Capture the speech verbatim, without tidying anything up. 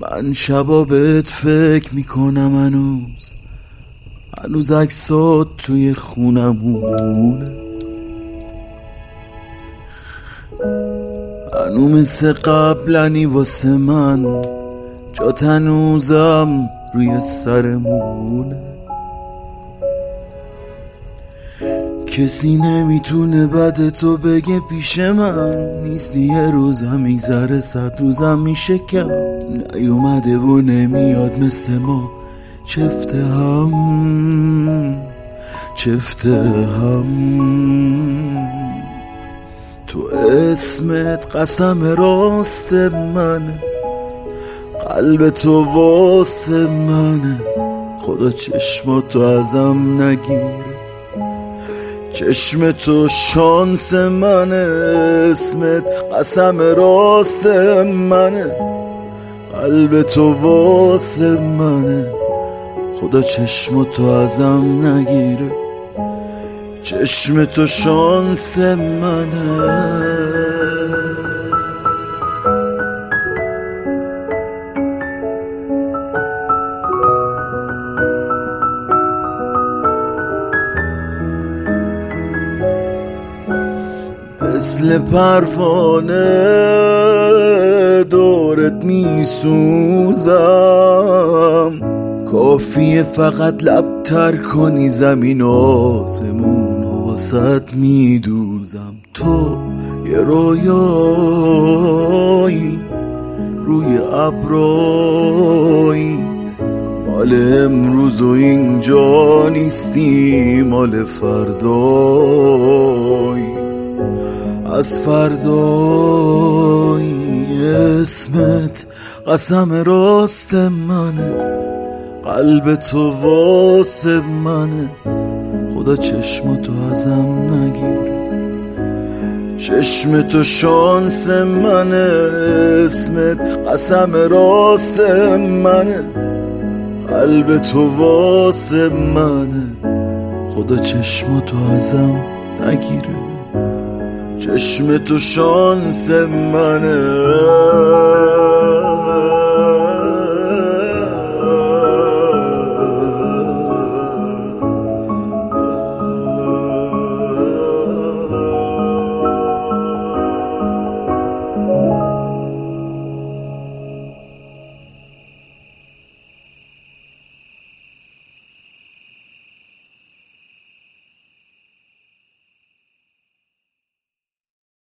من شبا بهت فکر میکنم هنوز هنوز عکسات توی خونمونه، هنو مثل قبلنی واسه من، جات هنوزم روی سرمونه. کسی نمیتونه بعد تو بگه پیش من نیستی، یه روزم میگذره صد روزم میشه کم. نیومده و نمیاد مثل ما چفته هم چفته هم. تو اسمت قسم راست منه، قلب تو واسه منه. خدا چشماتو ازم نگیره، چشم تو شانس منه. اسمت قسم راست منه، قلب تو واسه منه. خدا چشم تو ازم نگیره، چشم تو شانس منه. مثل پروانه دورت میسوزم، کافیه فقط لب تر کنی زمین آسمون و واسط میدوزم. تو یه رویایی روی ابرایی، مال امروز و اینجا نیستی، مال فردایی از فردایی. اسمت قسم راست منه، قلب تو واسه منه. خدا چشم تو ازم نگیره، چشم تو شانس منه. اسمت قسم راست منه، قلب تو واسه منه. خدا چشم تو ازم نگیره، چشم تو شانس منه.